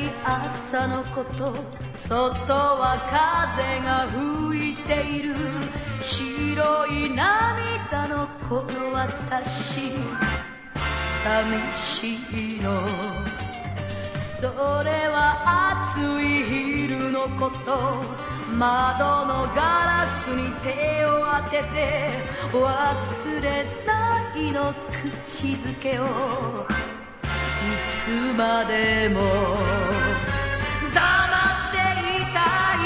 朝のこと、外は風が吹いている。白い涙のこの私、寂しいの。それは暑い昼のこと、窓のガラスに手を当てて忘れないの口づけを。いつまでも黙っていたい、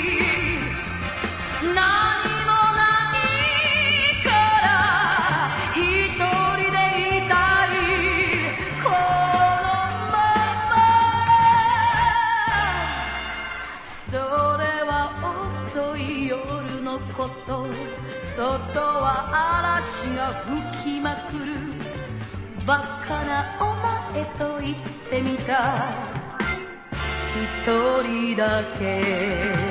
何もないから一人でいたい、このまま。それは遅い夜のこと、外は嵐が吹きまくる。バカなお前と言ってみた、一人だけ